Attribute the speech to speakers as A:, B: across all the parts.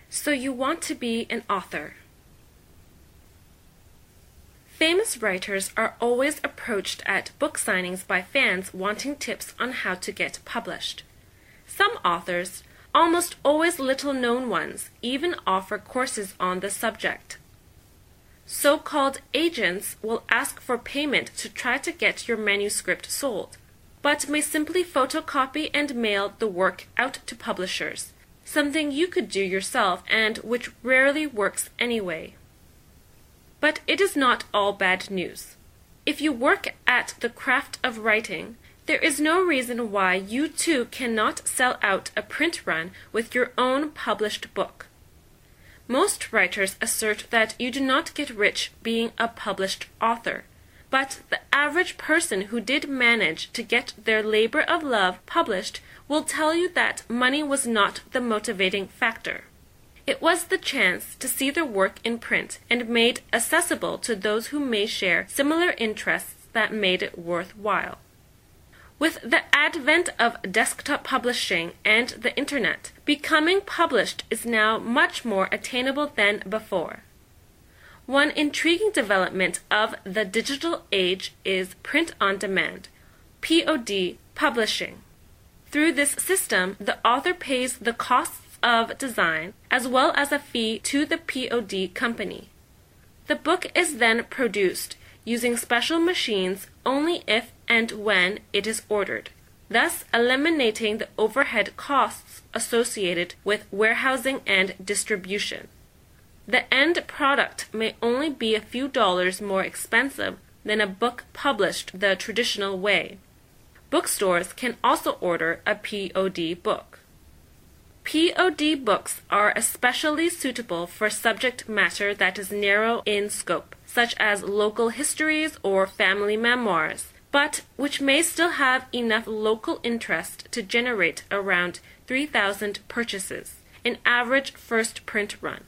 A: So you want to be an author. Famous writers are always approached at book signings by fans wanting tips on how to get published. Some authors, almost always little-known ones, even offer courses on the subject. So-called agents will ask for payment to try to get your manuscript sold, but may simply photocopy and mail the work out to publishers, something you could do yourself and which rarely works anyway. But it is not all bad news. If you work at the craft of writing, there is no reason why you too cannot sell out a print run with your own published book. Most writers assert that you do not get rich being a published author, but the average person who did manage to get their labor of love published will tell you that money was not the motivating factor. It was the chance to see their work in print and made accessible to those who may share similar interests that made it worthwhile. With the advent of desktop publishing and the internet, becoming published is now much more attainable than before. One intriguing development of the digital age is print on demand, POD publishing. Through this system, the author pays the costs of design as well as a fee to the POD company. The book is then produced using special machines only if and when it is ordered, thus eliminating the overhead costs associated with warehousing and distribution. The end product may only be a few dollars more expensive than a book published the traditional way. Bookstores can also order a POD book. POD books are especially suitable for subject matter that is narrow in scope, such as local histories or family memoirs, but which may still have enough local interest to generate around 3,000 purchases, an average first print run.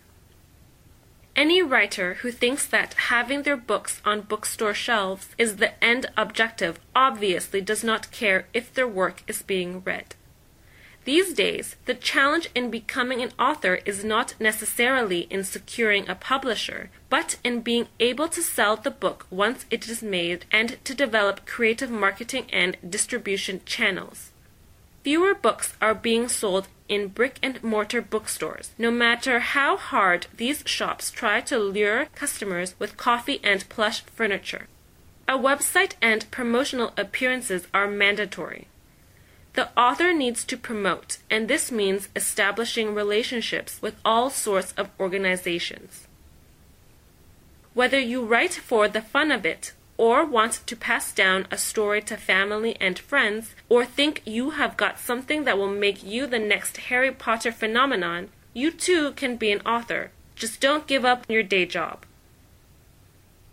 A: Any writer who thinks that having their books on bookstore shelves is the end objective obviously does not care if their work is being read. These days, the challenge in becoming an author is not necessarily in securing a publisher, but in being able to sell the book once it is made and to develop creative marketing and distribution channels. Fewer books are being sold in brick-and-mortar bookstores, no matter how hard these shops try to lure customers with coffee and plush furniture. A website and promotional appearances are mandatory. The author needs to promote, and this means establishing relationships with all sorts of organizations. Whether you write for the fun of it, or want to pass down a story to family and friends, or think you have got something that will make you the next Harry Potter phenomenon, you too can be an author. Just don't give up your day job.